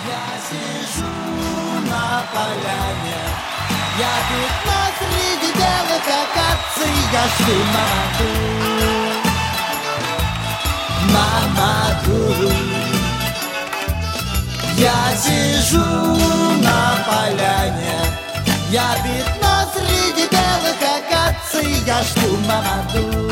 Я сижу на поляне, я пятно среди белых акаций, я жду мамаду. Я сижу на поляне, я пятно среди белых акаций, я жду мамаду.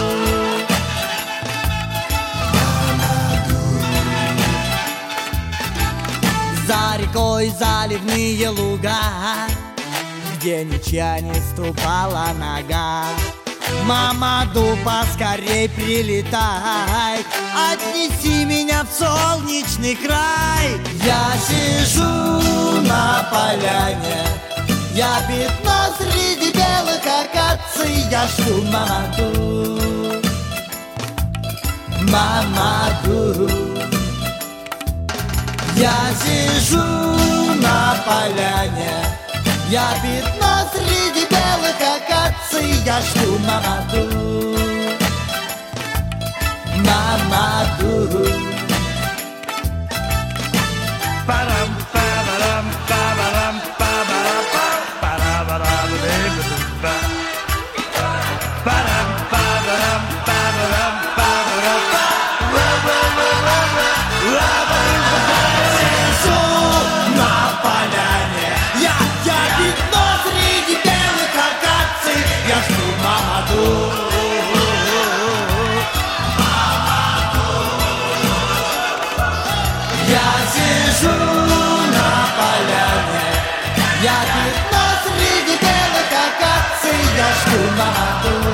За рекой заливные луга, где ничья не ступала нога. Мамаду, поскорей прилетай, отнеси меня в солнечный край. Я сижу на поляне, я пятно среди белых акаций, я жду мамаду. Мамаду. Я сижу на поляне, я пятно среди белых акаций, я жду мамаду. Мамаду. Я сижу на поляне, я пятно среди белых акаций, я жду мамаду.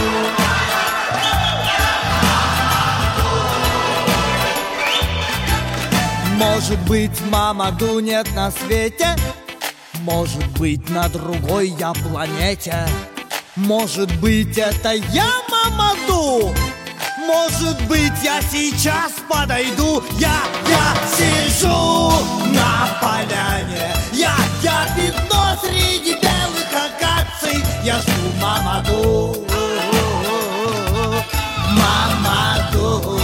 Может быть, мамаду нет на свете, может быть, на другой я планете. Может быть, это я мамаду, может быть, я сейчас подойду. Я сижу на поляне, я пятно среди белых акаций, я жду мамаду. Мамаду.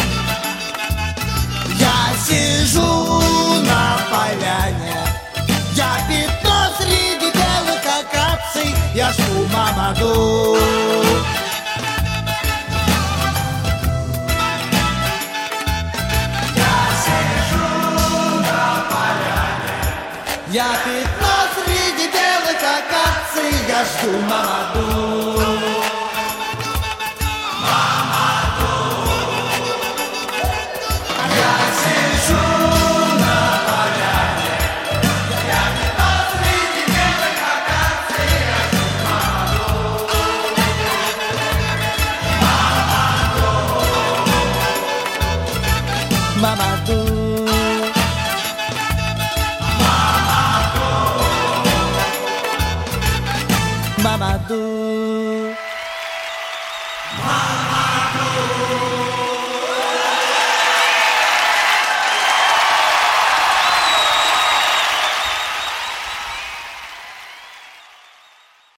Я сижу на поляне, я пятно среди белых акаций, я жду мамаду. Я пятно среди белых акаций, я жду мамаду. Мамаду. Я сижу на поляне, я пятно среди белых акаций, я жду мамаду. Мамаду. Мамаду. Mamaду.